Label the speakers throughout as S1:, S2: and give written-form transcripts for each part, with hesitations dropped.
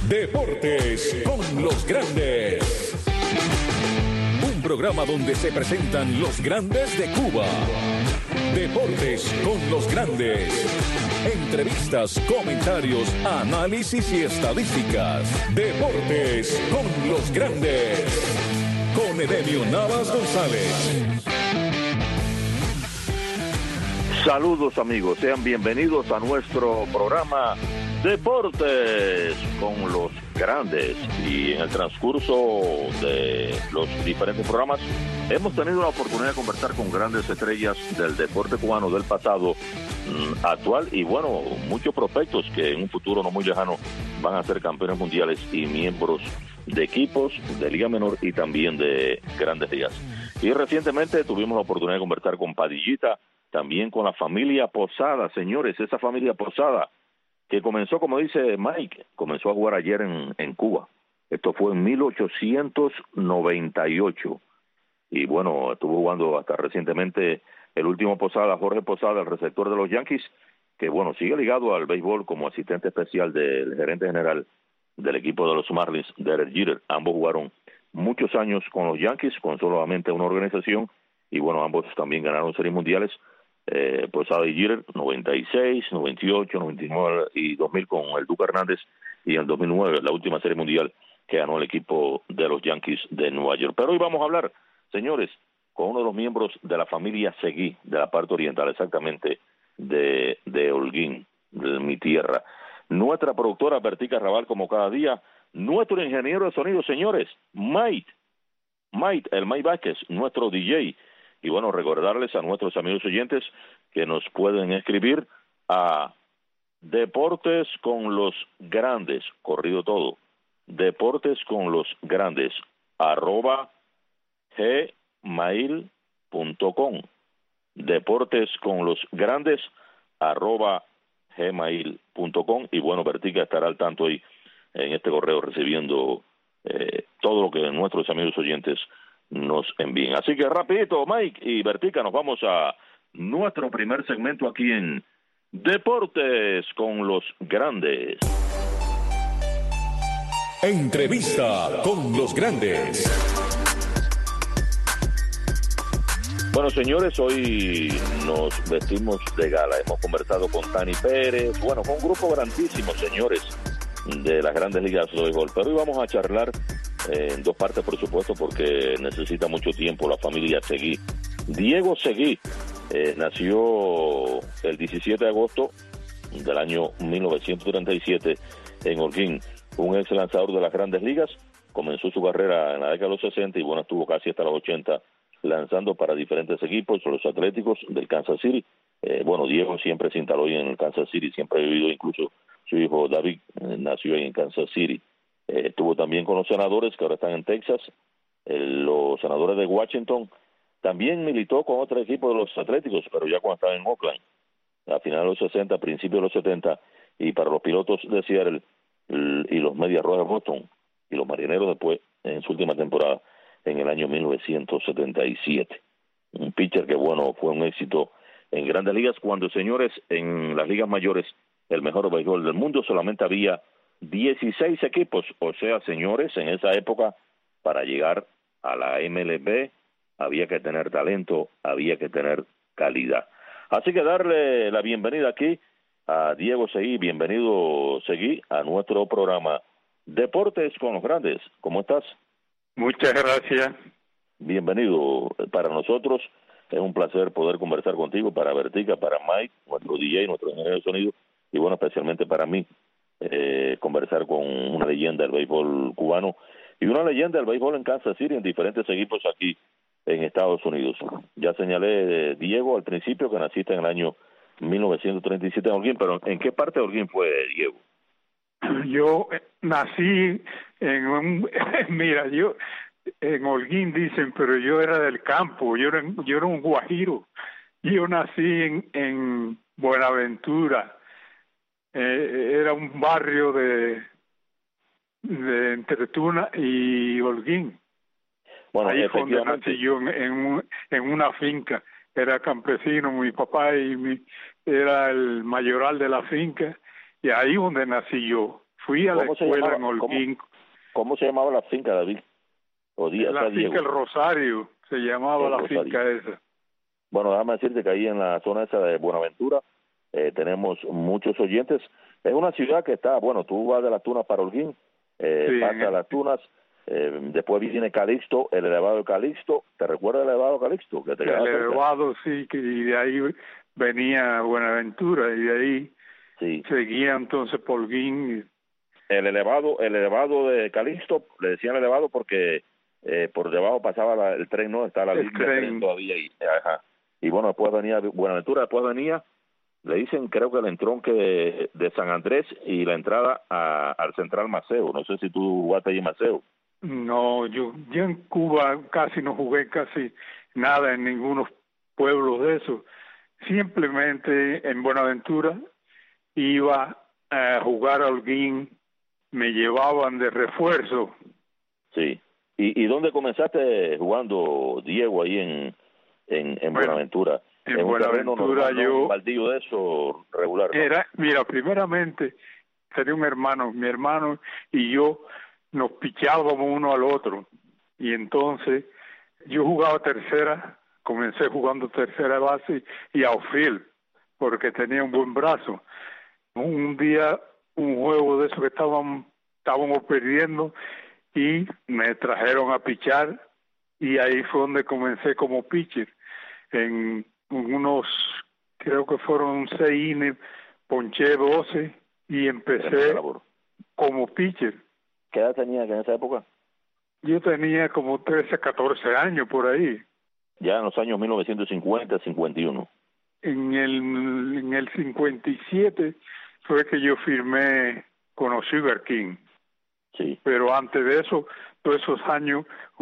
S1: Deportes con los grandes. Un programa donde se presentan los grandes de Cuba. Deportes con los grandes. Entrevistas, comentarios, análisis y estadísticas. Deportes con los grandes. Con Edemio Navas González.
S2: Saludos amigos, sean bienvenidos a nuestro programa Deportes con los grandes. Y en el transcurso de los diferentes programas hemos tenido la oportunidad de conversar con grandes estrellas del deporte cubano del pasado, actual y bueno, muchos prospectos que en un futuro no muy lejano van a ser campeones mundiales y miembros de equipos de Liga Menor y también de Grandes Ligas. Y recientemente tuvimos la oportunidad de conversar con Padillita, también con la familia Posada, señores, esa familia Posada que comenzó, como dice Mike, comenzó a jugar ayer en Cuba. Esto fue en 1898. Y bueno, estuvo jugando hasta recientemente el último Posada, Jorge Posada, el receptor de los Yankees, que bueno, sigue ligado al béisbol como asistente especial del gerente general del equipo de los Marlins, Derek Jeter. Ambos jugaron muchos años con los Yankees, con solamente una organización, y bueno, ambos también ganaron series mundiales. Posada y Jeter, 96, 98, 99 y 2000 con el Duque Hernández, y en 2009 la última serie mundial que ganó el equipo de los Yankees de Nueva York. Pero hoy vamos a hablar, señores, con uno de los miembros de la familia Seguí, de la parte oriental, exactamente de Holguín, de mi tierra. Nuestra productora Bertica Raval, como cada día, nuestro ingeniero de sonido, señores, Mike, el Mike Vázquez, nuestro DJ. Y bueno, recordarles a nuestros amigos oyentes que nos pueden escribir a Deportes con los Grandes, corrido todo, Deportes con los Grandes, @gmail.com, Deportes con los Grandes, @gmail.com. Y bueno, Bertica estará al tanto ahí en este correo recibiendo todo lo que nuestros amigos oyentes nos envíen. Así que rapidito, Mike y Bertica, nos vamos a nuestro primer segmento aquí en Deportes con los Grandes.
S1: Entrevista con los grandes.
S2: Bueno, señores, hoy nos vestimos de gala. Hemos conversado con Tani Pérez, bueno, con un grupo grandísimo, señores, de las Grandes Ligas de béisbol. Pero hoy vamos a charlar en dos partes, por supuesto, porque necesita mucho tiempo la familia Seguí. Diego Seguí nació el 17 de agosto del año 1937 en Holguín, un ex lanzador de las Grandes Ligas. Comenzó su carrera en la década de los 60 y bueno, estuvo casi hasta los 80 lanzando para diferentes equipos, los Atléticos del Kansas City. Bueno, Diego siempre se instaló ahí en el Kansas City, siempre ha vivido, incluso su hijo David nació ahí en Kansas City. Estuvo también con los Senadores, que ahora están en Texas, los Senadores de Washington. También militó con otro equipo de los Atléticos, pero ya cuando estaba en Oakland, a finales de los 60, principios de los 70, y para los Pilotos de Seattle y los Medias Rojas de Boston, y los Marineros después, en su última temporada, en el año 1977. Un pitcher que, bueno, fue un éxito en Grandes Ligas, cuando, señores, en las ligas mayores, el mejor béisbol del mundo, solamente había 16 equipos, o sea, señores, en esa época, para llegar a la MLB, había que tener talento, había que tener calidad. Así que darle la bienvenida aquí a Diego Seguí. Bienvenido, Seguí, a nuestro programa Deportes con los Grandes. ¿Cómo estás?
S3: Muchas gracias.
S2: Bienvenido. Para nosotros es un placer poder conversar contigo, para Bertica, para Mike, nuestro DJ, nuestro ingeniero de sonido, y bueno, especialmente para mí, conversar con una leyenda del béisbol cubano y una leyenda del béisbol en Kansas City, en diferentes equipos aquí en Estados Unidos. Ya señalé, Diego, al principio que naciste en el año 1937 en Holguín, pero ¿en qué parte de Holguín fue, Diego?
S3: Yo nací mira, yo en Holguín dicen, pero yo era del campo, yo era un guajiro. Yo nací en Buenaventura. Era un barrio de entre Tuna y Holguín.
S2: Bueno,
S3: ahí fue donde nací yo, en una finca. Era campesino, mi papá era el mayoral de la finca, y ahí donde nací yo Fui a la escuela en Holguín.
S2: ¿Cómo se llamaba la finca, David?
S3: La finca El Rosario, se llamaba la finca esa.
S2: Bueno, déjame decirte que ahí en la zona esa de Buenaventura tenemos muchos oyentes. Es una ciudad que está, bueno, tú vas de Las Tunas para Holguín, pasas Las Tunas, después viene Calixto, el elevado de Calixto. ¿Te recuerdas el elevado de Calixto? Que te
S3: el elevado, sí, y de ahí venía Buenaventura, y de ahí seguía entonces por Holguín.
S2: El elevado de Calixto, le decían elevado porque por debajo pasaba el tren, ¿no? Está la línea de tren todavía ahí. Ajá. Y bueno, después venía Buenaventura, después venía, le dicen, creo que el entronque de San Andrés y la entrada al Central Maceo. No sé si tú jugaste ahí en Maceo.
S3: No, yo en Cuba casi no jugué casi nada en ningunos pueblos de esos. Simplemente en Buenaventura iba a jugar a Holguín, me llevaban de refuerzo.
S2: Sí. ¿Y dónde comenzaste jugando, Diego, ahí en Buenaventura?
S3: En Buenaventura yo...
S2: ¿Un baldío de eso regular? ¿No?
S3: Mira, primeramente tenía un hermano, mi hermano y yo nos pichábamos uno al otro. Y entonces yo jugaba tercera, comencé jugando tercera base y outfield, porque tenía un buen brazo. Un día, un juego de eso que estábamos perdiendo y me trajeron a pichar y ahí fue donde comencé como pitcher. En unos, creo que fueron 6 innings, ponché 12 y empecé como pitcher.
S2: ¿Qué edad tenías en esa época?
S3: Yo tenía como 13, 14 años por ahí.
S2: Ya en los años 1950, 51.
S3: En el 57 fue que yo firmé con los Sugar King.
S2: Sí.
S3: Pero antes de eso, todos esos años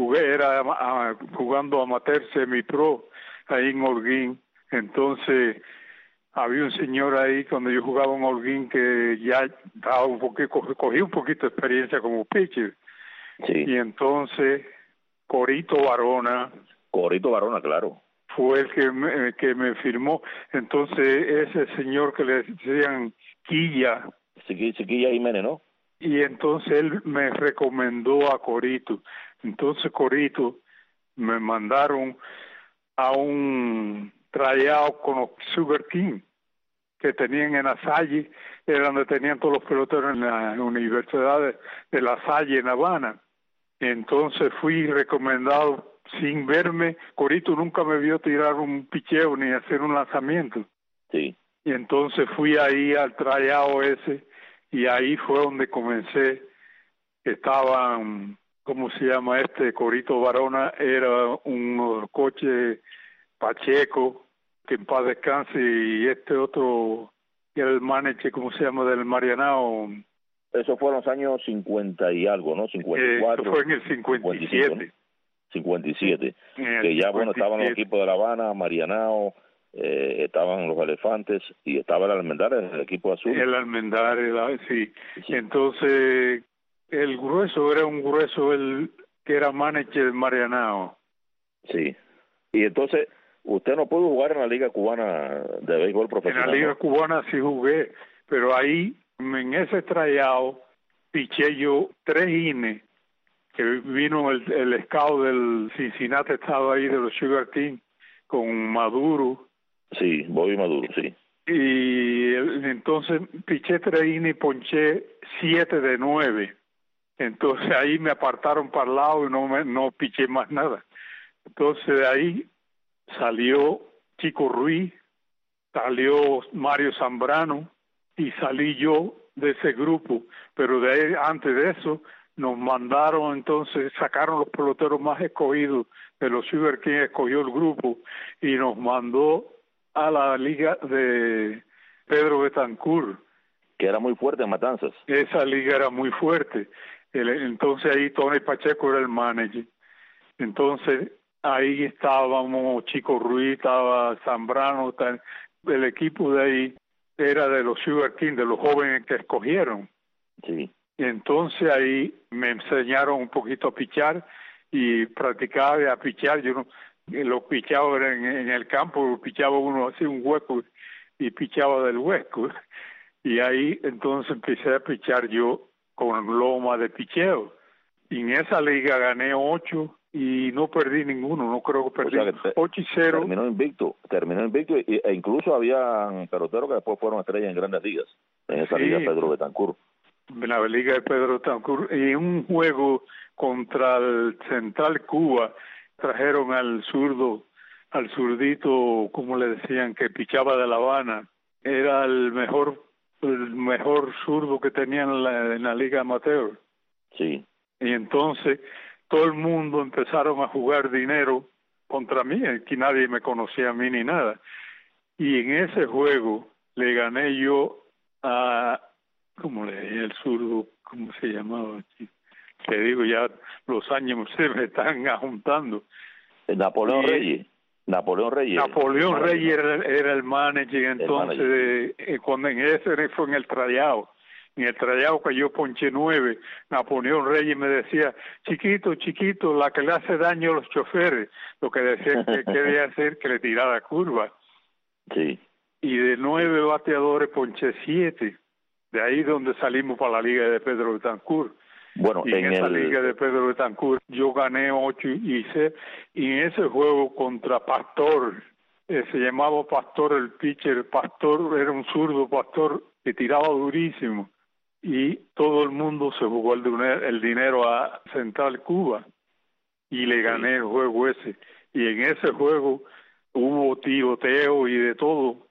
S3: jugando amateur semi-pro ahí en Holguín. Entonces había un señor ahí cuando yo jugaba en Holguín que ya daba cogí un poquito de experiencia como pitcher.
S2: Sí.
S3: Y entonces Corito Barona,
S2: claro,
S3: fue el que me firmó. Entonces ese señor que le decían Quilla,
S2: Quilla Jiménez, ¿no?
S3: Y entonces él me recomendó a Corito. Entonces Corito me mandaron a un tryout con los Sugar King que tenían en La Salle, era donde tenían todos los peloteros en la Universidad de La Salle en Habana. Entonces fui recomendado sin verme. Corito nunca me vio tirar un picheo ni hacer un lanzamiento.
S2: Sí.
S3: Y entonces fui ahí al tryout ese y ahí fue donde comencé. Estaban, ¿cómo se llama Corito Barona era un coche Pacheco, que en paz descanse, y otro, que era el manager, ¿cómo se llama?, del Marianao.
S2: Eso fue en los años 50 y algo, ¿no? 54.
S3: Eso fue en el 57.
S2: 57. Que ya, bueno, estaban los equipos de La Habana, Marianao, estaban los Elefantes y estaba el Almendares, el equipo azul.
S3: El Almendares, sí. Entonces, el grueso era un grueso, el que era manager de Marianao.
S2: Sí. Y entonces, usted no pudo jugar en la Liga Cubana de Béisbol Profesional.
S3: En la Liga Cubana sí jugué, pero ahí, en ese tryout, piché yo 3 innings, que vino el scout del Cincinnati, estaba ahí de los Sugar King, con Maduro.
S2: Sí, Bobby Maduro, sí.
S3: Y entonces piché 3 innings y ponché 7 de 9. Entonces ahí me apartaron para el lado y no piché más nada. Entonces de ahí salió Chico Ruiz, salió Mario Zambrano y salí yo de ese grupo. Pero de ahí, antes de eso, nos mandaron, entonces sacaron los peloteros más escogidos de los Sugar King, escogió el grupo y nos mandó a la liga de Pedro Betancourt,
S2: que era muy fuerte en Matanzas.
S3: Esa liga era muy fuerte. Entonces ahí Tony Pacheco era el manager. Entonces ahí estábamos, Chico Ruiz, estaba Zambrano, el equipo de ahí era de los Sugar King, de los jóvenes que escogieron.
S2: Sí.
S3: Y entonces ahí me enseñaron un poquito a pichar y practicaba a pichar. Yo no, los pichados eran en el campo, pichaba uno así un hueco y pichaba del hueco. Y ahí entonces empecé a pichar yo con loma de picheo. Y en esa liga gané 8 y no perdí ninguno, no creo que perdí. 8-0.
S2: Terminó invicto e incluso había peloteros que después fueron estrellas en grandes ligas, en esa liga Pedro Betancourt.
S3: En la liga de Pedro Betancourt, y en un juego contra el Central Cuba, trajeron al zurdito, como le decían, que pichaba de La Habana. Era el mejor zurdo que tenían en la liga amateur.
S2: Sí.
S3: Y entonces todo el mundo empezaron a jugar dinero contra mí, que nadie me conocía a mí ni nada. Y en ese juego le gané yo a, ¿cómo le dije? El zurdo, ¿cómo se llamaba? Te digo, ya los años se me están juntando.
S2: Napoleón Reyes. Napoleón Reyes
S3: era el manager entonces, cuando en ese fue en el tryout. En el tryout que yo ponché 9, Napoleón Reyes me decía, chiquito, la que le hace daño a los choferes, lo que decía que quería hacer que le tirara curva.
S2: Sí.
S3: Y de 9 bateadores ponché 7, de ahí donde salimos para la liga de Pedro Betancourt.
S2: Bueno,
S3: y en esa liga de Pedro Betancourt yo gané 8 y en ese juego contra Pastor, se llamaba Pastor el pitcher, Pastor era un zurdo, Pastor que tiraba durísimo, y todo el mundo se jugó el dinero a Central Cuba y le gané el juego ese, y en ese juego hubo tiroteo y de todo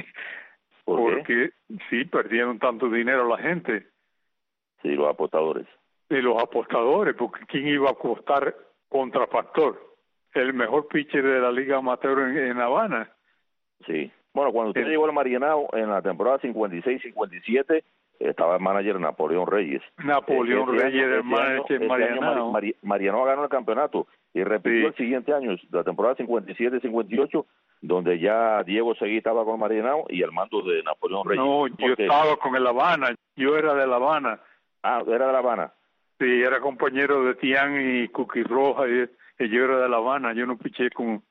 S3: porque sí perdieron tanto dinero la gente.
S2: Sí, los apostadores.
S3: De los apostadores, porque ¿quién iba a apostar contra Pastor? El mejor pitcher de la Liga Amateur en La Habana.
S2: Sí. Bueno, cuando usted llegó al Marianao en la temporada 56-57, estaba el manager Napoleón Reyes.
S3: Napoleón Reyes era el manager en Marianao.
S2: Marianao ganó el campeonato y repitió el siguiente año, la temporada 57-58, donde ya Diego Seguí estaba con Marianao y el mando de Napoleón Reyes.
S3: No, yo estaba con el Habana, yo era de La Habana.
S2: Ah, ¿era de La Habana?
S3: Sí, era compañero de Tian y Cookie Roja, y yo era de La Habana. Yo no piché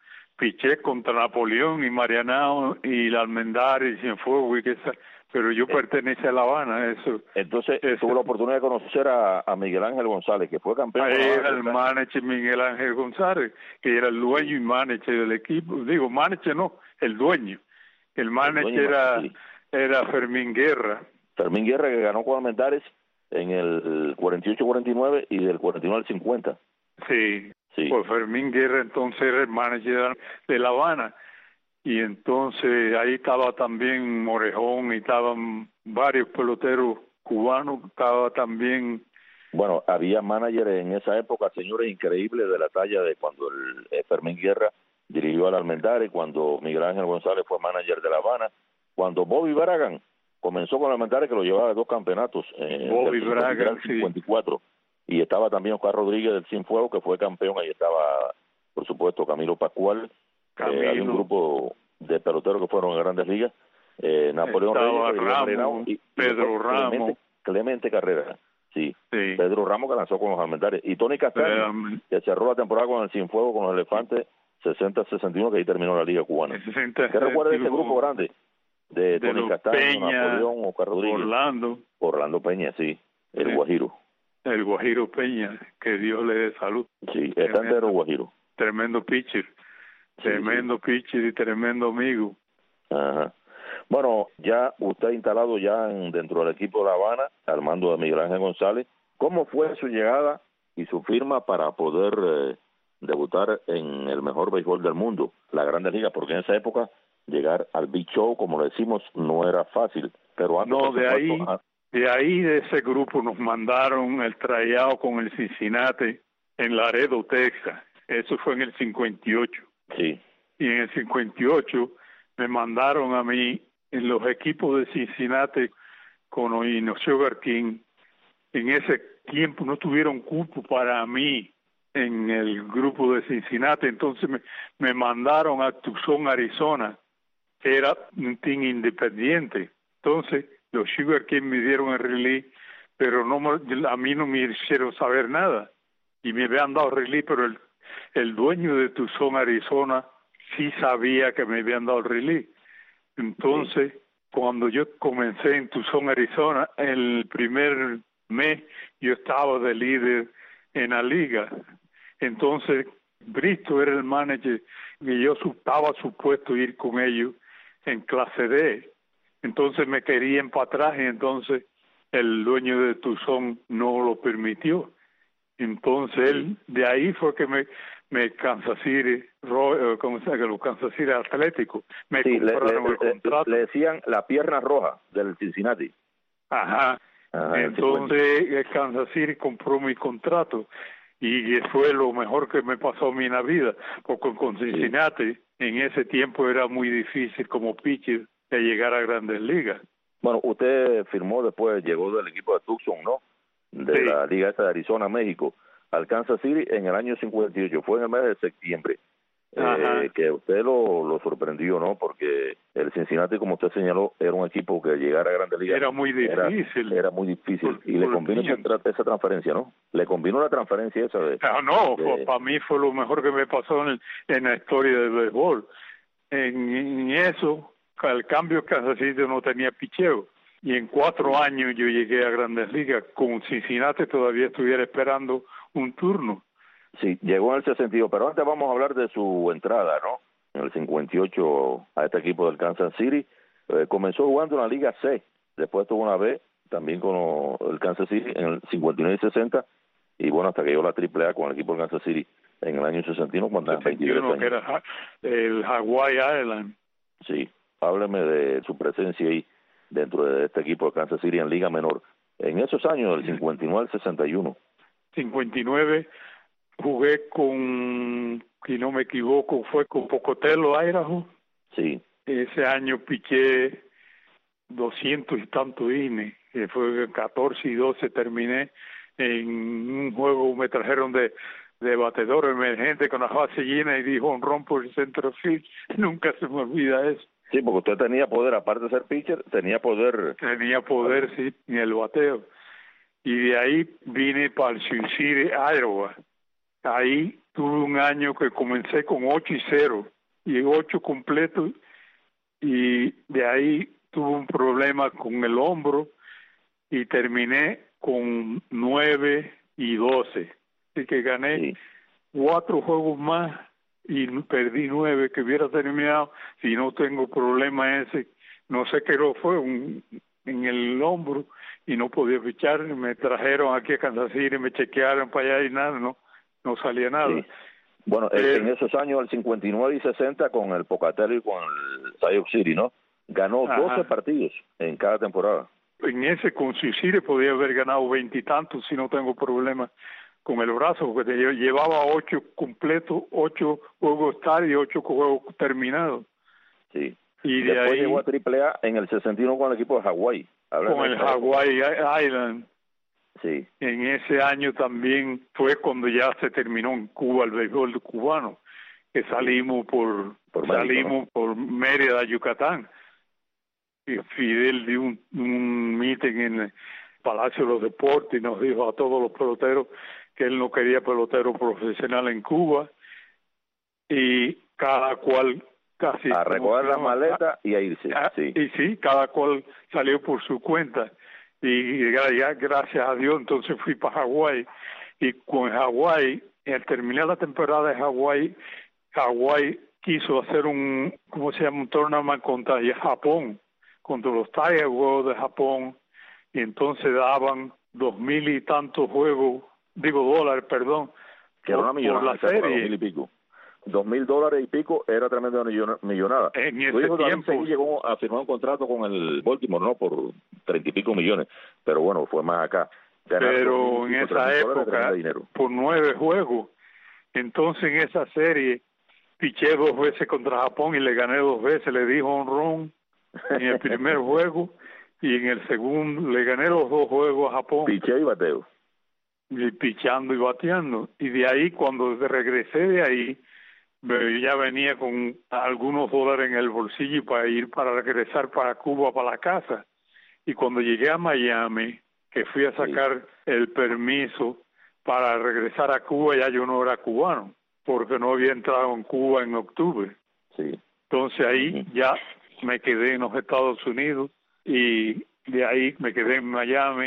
S3: contra Napoleón y Marianao y la Almendares y Cienfuegos, pero yo pertenecía a La Habana.
S2: Entonces tuvo la oportunidad de conocer a Miguel Ángel González, que fue campeón.
S3: Era el manager Miguel Ángel González, que era el dueño y manager del equipo. Digo, manager no, el dueño. El manager era Fermín Guerra.
S2: Fermín Guerra, que ganó con Almendares en el 48-49 y del 49 al 50.
S3: Sí, pues Fermín Guerra entonces era el manager de La Habana, y entonces ahí estaba también Morejón y estaban varios peloteros cubanos, estaba también...
S2: Bueno, había managers en esa época, señores, increíbles de la talla de cuando el Fermín Guerra dirigió al Almendares, cuando Miguel Ángel González fue manager de La Habana, cuando Bobby Bragan comenzó con el Almendares, que lo llevaba a 2 campeonatos
S3: Bobby Bragan,
S2: 54, y estaba también Oscar Rodríguez del Cienfuegos, que fue campeón. Ahí estaba, por supuesto, Camilo Pascual. Hay un grupo de peloteros que fueron a grandes ligas, Napoleón Reyes, y
S3: Pedro Ramos,
S2: Clemente Carrera, sí, Pedro Ramos, que lanzó con los Almendares, y Tony Castaño, que cerró la temporada con el Cienfuegos, con los Elefantes, 60-61, que ahí terminó la liga cubana. ¿Qué recuerda de ese grupo grande? De Tony Castaño,
S3: Peña,
S2: Napoleón, Oscar Rodríguez, Orlando Peña, sí, el Guajiro.
S3: El Guajiro Peña, que Dios le dé salud.
S2: Sí, está entero Guajiro.
S3: Tremendo pitcher, pitcher y tremendo amigo.
S2: Ajá. Bueno, ya usted instalado ya dentro del equipo de La Habana, al mando de Miguel Ángel González. ¿Cómo fue su llegada y su firma para poder debutar en el mejor béisbol del mundo, la Grandes Ligas? Porque en esa época llegar al Big Show, como le decimos, no era fácil. Pero antes,
S3: no, de ahí de ese grupo nos mandaron el tryout con el Cincinnati en Laredo, Texas. Eso fue en el 58.
S2: Sí.
S3: Y en el 58 me mandaron a mí en los equipos de Cincinnati con Oino Sugar King. En ese tiempo no tuvieron cupo para mí en el grupo de Cincinnati, entonces me mandaron a Tucson, Arizona, que era un team independiente. Entonces los Sugar King me dieron el release, pero a mí no me hicieron saber nada, y me habían dado release, pero el dueño de Tucson, Arizona, sí sabía que me habían dado el release. Entonces, cuando yo comencé en Tucson, Arizona, el primer mes yo estaba de líder en la liga. Entonces, Bristol era el manager y yo estaba supuesto ir con ellos en clase D. Entonces me querían para atrás y entonces el dueño de Tucson no lo permitió. Entonces él, de ahí fue que me Kansas City, ¿cómo se llama? Los Kansas City Atléticos me compraron el contrato.
S2: Le decían la pierna roja del Cincinnati.
S3: Ajá. Entonces el Kansas City compró mi contrato y fue lo mejor que me pasó en mi vida, porque con Cincinnati en ese tiempo era muy difícil como pitcher de llegar a Grandes Ligas.
S2: Bueno, usted firmó después, llegó del equipo de Tucson, ¿no? De la Liga esta de Arizona, México, al Kansas City en el año 58, fue en el mes de septiembre, que usted lo sorprendió, ¿no? Porque el Cincinnati, como usted señaló, era un equipo que llegar a Grandes Ligas
S3: era muy difícil.
S2: Era muy difícil, y le convino esa transferencia, ¿no? Le convino la transferencia esa de...
S3: para mí fue lo mejor que me pasó en la historia del béisbol. En eso, al cambio Kansas City no tenía picheo. Y en 4 años yo llegué a Grandes Ligas. Con Cincinnati todavía estuviera esperando un turno.
S2: Sí, llegó en el 62, pero antes vamos a hablar de su entrada, ¿no? En el 58 a este equipo del Kansas City. Comenzó jugando en la Liga C, después tuvo una B, también con el Kansas City en el 59 y 60, y bueno, hasta que llegó la AAA con el equipo del Kansas City en el año 61, cuando tenía 23 años.
S3: Que era el Hawaii Island.
S2: Sí, hábleme de su presencia ahí dentro de este equipo de Kansas City en Liga Menor. En esos años, del 59 al 61.
S3: 59 jugué con, si no me equivoco, fue con Pocatello, Idaho.
S2: Sí.
S3: Ese año piché 200 y tantos innings, que fue 14 y 12 terminé. En un juego me trajeron de batedor emergente con la base llena y dijo un ron por el centro field. Nunca se me olvida eso.
S2: Sí, porque usted tenía poder, aparte de ser pitcher, tenía poder.
S3: Tenía poder, sí, en el bateo. Y de ahí vine para el Sioux City, Iowa. Ahí tuve un año que comencé con 8-0 y 8 completos, y de ahí tuve un problema con el hombro y terminé con 9-12. Así que gané 4 juegos más y perdí 9 que hubiera terminado si no tengo problema ese. No sé qué lo fue, en el hombro, y no podía fichar. Me trajeron aquí a Kansas City, me chequearon para allá y nada, no salía nada.
S2: Sí. Bueno, en esos años, el 59 y 60, con el Pocatello y con el Sioux City, ¿no? Ganó 12 partidos en cada temporada.
S3: En ese con Sioux City podía haber ganado 20 y tantos si no tengo problemas con el brazo, porque llevaba 8 completos, 8 juegos estar y 8 juegos terminados.
S2: Sí.
S3: Y
S2: después
S3: de ahí
S2: llegó a AAA en el 61 con el equipo de Hawái.
S3: Con el Hawaii Island.
S2: Sí.
S3: En ese año también fue cuando ya se terminó en Cuba el béisbol cubano, que salimos por Mérida, Yucatán. Y Fidel dio un meeting en el Palacio de los Deportes y nos dijo a todos los peloteros que él no quería pelotero profesional en Cuba, y cada cual casi
S2: a recoger la maleta y a irse. Sí.
S3: Y sí, cada cual salió por su cuenta, y ya gracias a Dios entonces fui para Hawái, y con Hawái, al terminar la temporada de Hawái quiso hacer un tournament contra Japón, contra los Tiger World de Japón, y entonces daban 2,000 y tantos dólares,
S2: que era una millonada,
S3: por la serie.
S2: 2,000 y pico. $2,000 y pico era tremenda millonada.
S3: En ese tiempo
S2: llegó a firmar un contrato con el Baltimore, ¿no? Por 30 y pico millones, pero bueno, fue más acá.
S3: Pero en esa época, por 9 juegos, entonces en esa serie piché 2 veces contra Japón y le gané 2 veces, le di home run en el primer juego, y en el segundo le gané los 2 juegos a Japón.
S2: Piché y bateo.
S3: Y pichando y bateando. Y de ahí, cuando regresé de ahí, ya venía con algunos dólares en el bolsillo para regresar para Cuba, para la casa. Y cuando llegué a Miami, que fui a sacar el permiso para regresar a Cuba, ya yo no era cubano, porque no había entrado en Cuba en octubre.
S2: Sí.
S3: Entonces ahí ya me quedé en los Estados Unidos, y de ahí me quedé en Miami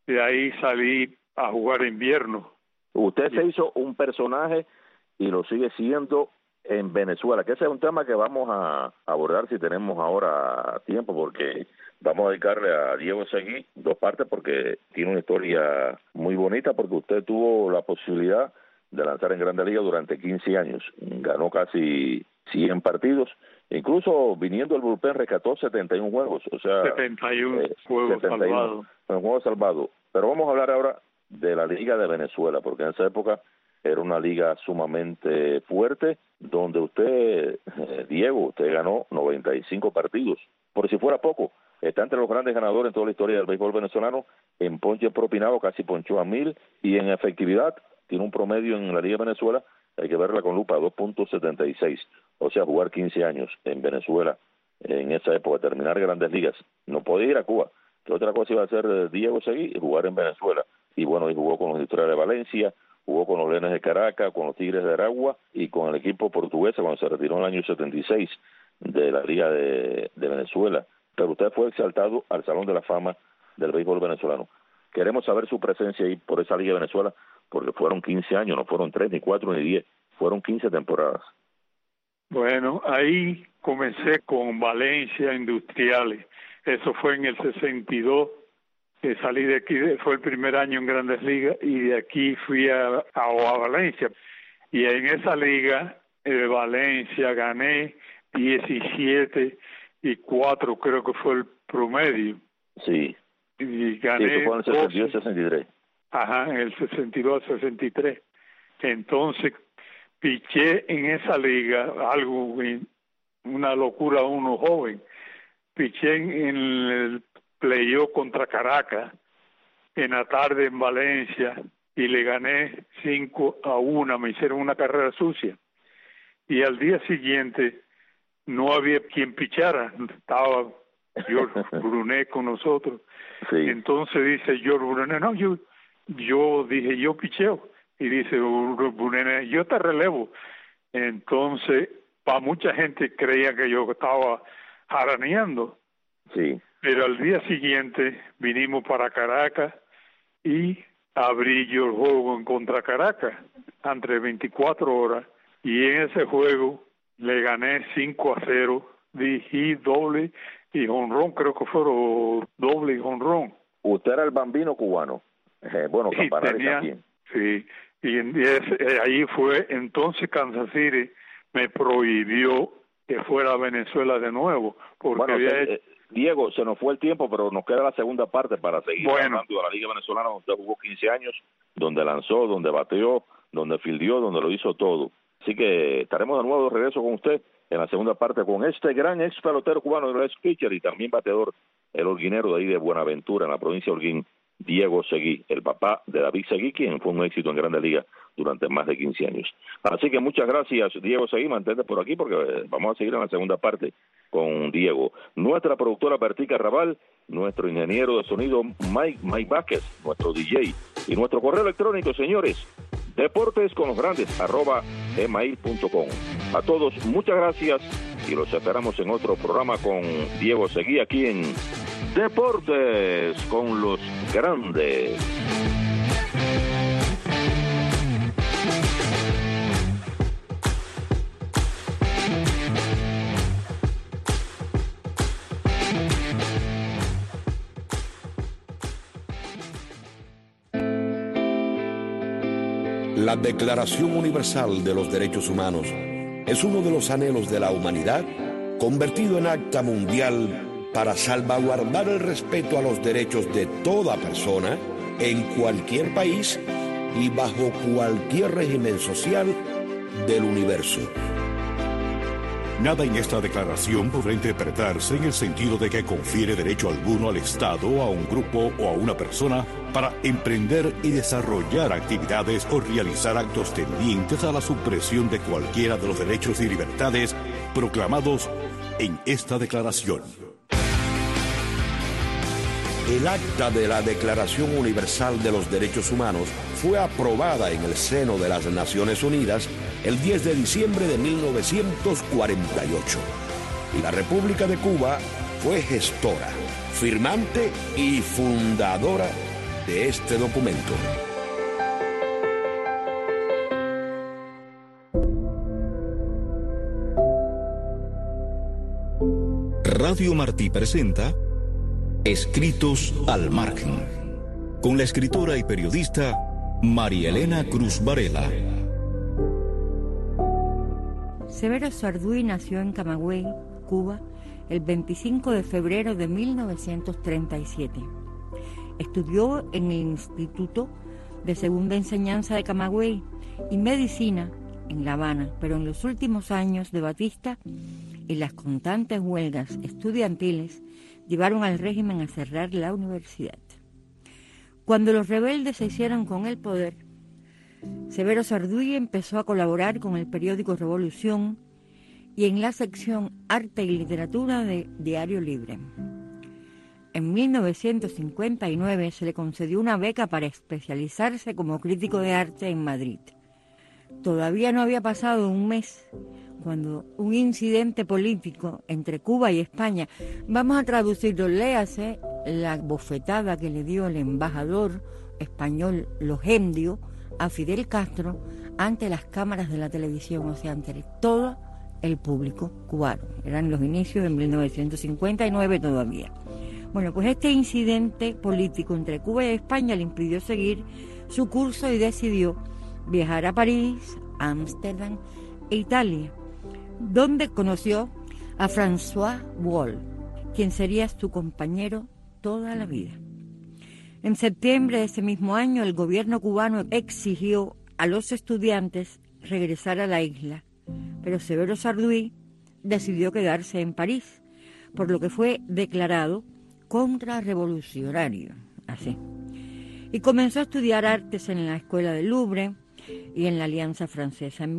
S3: De ahí salí a jugar invierno.
S2: Usted se hizo un personaje y lo sigue siendo en Venezuela, que ese es un tema que vamos a abordar si tenemos ahora tiempo, porque vamos a dedicarle a Diego Seguí 2 partes, porque tiene una historia muy bonita, porque usted tuvo la posibilidad de lanzar en Grandes Ligas durante 15 años, ganó casi 100 partidos, incluso viniendo al bullpen rescató 71 juegos, o sea...
S3: 71 juegos salvados.
S2: Juegos salvados. Pero vamos a hablar ahora de la Liga de Venezuela, porque en esa época era una liga sumamente fuerte, donde usted, Diego, usted ganó 95 partidos. Por si fuera poco, está entre los grandes ganadores en toda la historia del béisbol venezolano, en ponche propinado casi ponchó a 1000, y en efectividad tiene un promedio en la Liga de Venezuela, hay que verla con lupa, 2.76, o sea, jugar 15 años en Venezuela, en esa época, terminar Grandes Ligas, no podía ir a Cuba, que otra cosa iba a hacer Diego Seguí, jugar en Venezuela, y bueno, y jugó con los Industriales de Valencia, jugó con los Leones de Caracas, con los Tigres de Aragua y con el equipo portugués cuando se retiró en el año 76 de la Liga de Venezuela. Pero usted fue exaltado al Salón de la Fama del béisbol venezolano. Queremos saber su presencia ahí por esa Liga de Venezuela, porque fueron 15 años, no fueron 3, ni 4, ni 10, fueron 15 temporadas.
S3: Bueno, ahí comencé con Valencia Industriales, eso fue en el 62, que salí de aquí, fue el primer año en Grandes Ligas, y de aquí fui a Valencia, y en esa liga, Valencia, gané 17-4, creo que fue el promedio.
S2: Sí.
S3: Y gané.
S2: Sí, eso fue en el 62-63.
S3: Ajá, en el 62-63. Entonces, piché en esa liga, algo, una locura a uno joven. Piché en el playoff contra Caracas, en la tarde en Valencia, y le gané 5-1, me hicieron una carrera sucia. Y al día siguiente no había quien pichara, estaba George Brunet con nosotros.
S2: Sí.
S3: Entonces dice George Brunet, no, yo dije, yo picheo. Y dice Brunet, yo te relevo. Entonces, para mucha gente creía que yo estaba jaraneando.
S2: Sí.
S3: Pero al día siguiente vinimos para Caracas y abrí yo el juego en contra Caracas, entre 24 horas, y en ese juego le gané 5-0, dije doble y jonrón, creo que fueron doble y jonrón.
S2: Usted era el bambino cubano, bueno, Campanares también.
S3: Sí, y ahí fue, entonces Kansas City me prohibió que fuera a Venezuela de nuevo, porque
S2: bueno, Diego, se nos fue el tiempo, pero nos queda la segunda parte para seguir hablando de la Liga Venezolana, donde usted jugó 15 años, donde lanzó, donde bateó, donde fildeó, donde lo hizo todo. Así que estaremos de nuevo de regreso con usted en la segunda parte con este gran ex pelotero cubano, el ex pitcher y también bateador, el holguinero de ahí de Buenaventura, en la provincia de Holguín, Diego Seguí, el papá de David Seguí, quien fue un éxito en Grandes Ligas durante más de 15 años. Así que muchas gracias, Diego Seguí, mantente por aquí porque vamos a seguir en la segunda parte con Diego. Nuestra productora Bertica Raval, nuestro ingeniero de sonido Mike Vázquez, nuestro DJ y nuestro correo electrónico, señores, deportesconlosgrandes@gmail.com. A todos, muchas gracias y los esperamos en otro programa con Diego Seguí aquí en Deportes con los Grandes.
S4: La Declaración Universal de los Derechos Humanos es uno de los anhelos de la humanidad convertido en acta mundial para salvaguardar el respeto a los derechos de toda persona en cualquier país y bajo cualquier régimen social del universo.
S5: Nada en esta declaración podrá interpretarse en el sentido de que confiere derecho alguno al Estado, a un grupo o a una persona para emprender y desarrollar actividades o realizar actos tendientes a la supresión de cualquiera de los derechos y libertades proclamados en esta declaración.
S4: El acta de la Declaración Universal de los Derechos Humanos fue aprobada en el seno de las Naciones Unidas el 10 de diciembre de 1948. Y la República de Cuba fue gestora, firmante y fundadora de este documento.
S5: Radio Martí presenta Escritos al Margen, con la escritora y periodista María Elena Cruz Varela.
S6: Severo Sarduy nació en Camagüey, Cuba, el 25 de febrero de 1937. Estudió en el Instituto de Segunda Enseñanza de Camagüey y Medicina en La Habana, pero en los últimos años de Batista y las constantes huelgas estudiantiles llevaron al régimen a cerrar la universidad. Cuando los rebeldes se hicieron con el poder, Severo Sarduy empezó a colaborar con el periódico Revolución y en la sección Arte y Literatura de Diario Libre. En 1959 se le concedió una beca para especializarse como crítico de arte en Madrid. Todavía no había pasado un mes cuando un incidente político entre Cuba y España, vamos a traducirlo, léase la bofetada que le dio el embajador español Logendio a Fidel Castro ante las cámaras de la televisión, o sea, ante todo el público cubano. Eran los inicios de 1959 todavía. Bueno, pues este incidente político entre Cuba y España le impidió seguir su curso y decidió viajar a París, Ámsterdam e Italia, donde conoció a François Wall, quien sería su compañero toda la vida. En septiembre de ese mismo año, el gobierno cubano exigió a los estudiantes regresar a la isla, pero Severo Sarduy decidió quedarse en París, por lo que fue declarado contrarrevolucionario, así. Y comenzó a estudiar artes en la Escuela del Louvre y en la Alianza Francesa. En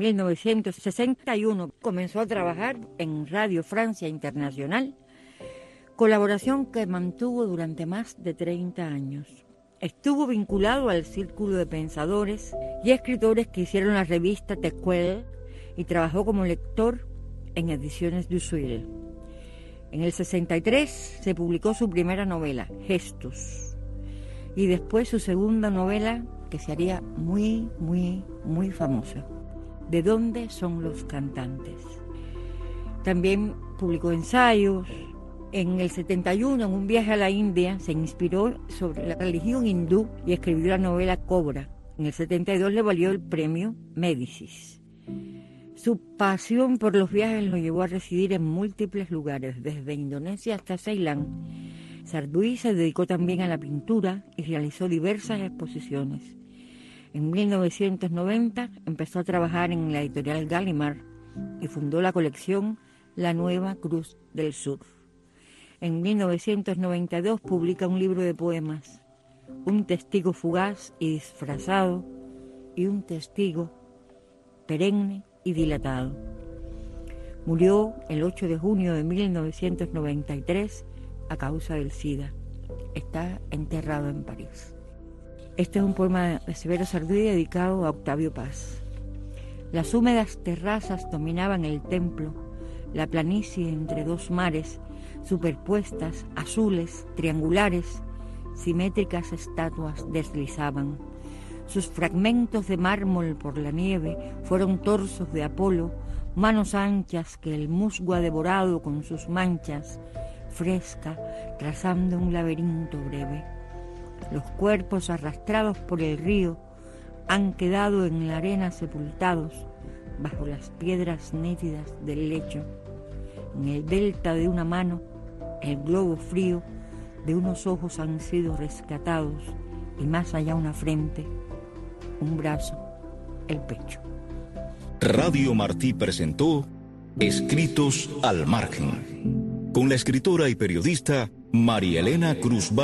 S6: 1961 comenzó a trabajar en Radio Francia Internacional, colaboración que mantuvo durante más de 30 años. Estuvo vinculado al círculo de pensadores y escritores que hicieron la revista Tequel y trabajó como lector en Ediciones du Suil. En el 63 se publicó su primera novela, Gestos, y después su segunda novela, que se haría muy famosa, ¿De dónde son los cantantes? También publicó ensayos. En el 71, en un viaje a la India, se inspiró sobre la religión hindú y escribió la novela Cobra. En el 72 le valió el premio Médicis. Su pasión por los viajes lo llevó a residir en múltiples lugares, desde Indonesia hasta Ceilán. Sarduy se dedicó también a la pintura y realizó diversas exposiciones. En 1990 empezó a trabajar en la editorial Gallimard y fundó la colección La Nueva Cruz del Sur. En 1992 publica un libro de poemas, Un testigo fugaz y disfrazado y un testigo perenne y dilatado. Murió el 8 de junio de 1993 a causa del SIDA. Está enterrado en París. Este es un poema de Severo Sarduy dedicado a Octavio Paz. Las húmedas terrazas dominaban el templo, la planicie entre dos mares, superpuestas, azules, triangulares, simétricas estatuas deslizaban. Sus fragmentos de mármol por la nieve fueron torsos de Apolo, manos anchas que el musgo ha devorado con sus manchas, fresca, trazando un laberinto breve. Los cuerpos arrastrados por el río han quedado en la arena sepultados bajo las piedras nítidas del lecho. En el delta de una mano, el globo frío de unos ojos han sido rescatados y más allá una frente, un brazo, el pecho.
S5: Radio Martí presentó Escritos al Margen, con la escritora y periodista María Elena Cruz Varela.